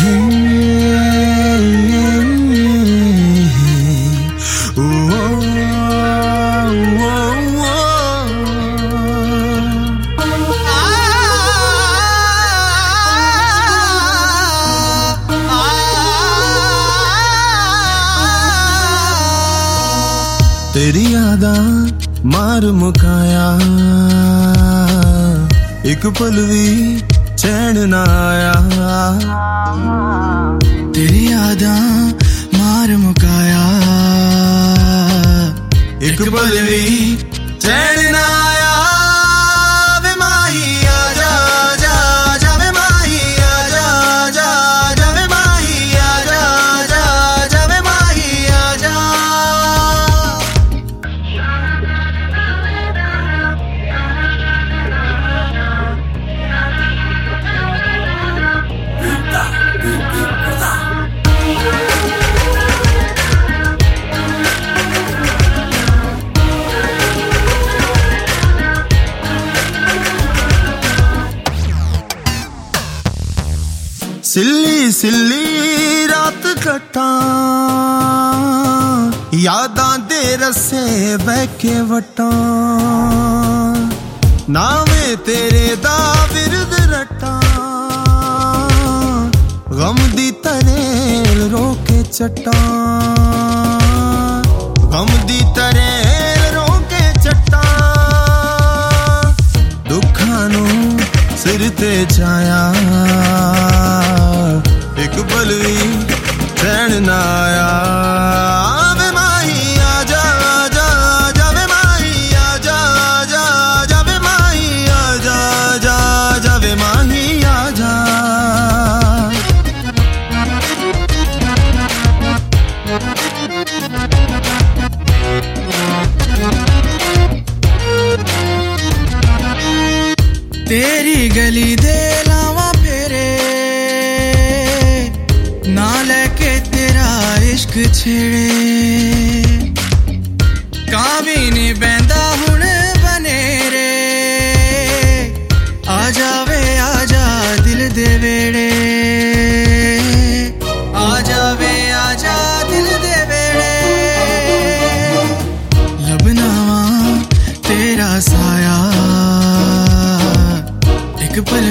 तेरी यादां मार मुकाया, एक पल भी चैन ना आया। तेरी यादां मार मुकाया, एक पल भी चैन ना आया। वे माही आजा जा जा, वे माही आजा जा जा, वे माही आजा जा जा, वे माही आजा। सिल्ली सिल्ली रात कटा, यादां दे रस्से बह के वटा। नावे तेरे दा विरद रटा, गम दी तरेल रोके चटा, गम दी तरेल रोके चटा। दुखां नू सिर ते छाया, एक पल भी चैन ना आया। वे माही आजा जा जा, वे माही आजा जा जा, वे माही आजा जा जा, वे माही आजा। तेरी गली दे लावा फेरे, ना लेके तेरा इश्क छेड़े। कावी नहीं बैंदा हुण बनेरे, आ जावे आजा दिल दे वेड़े। आ जावे आजा दिल दे वेड़े। लबनावा तेरा साया, एक पल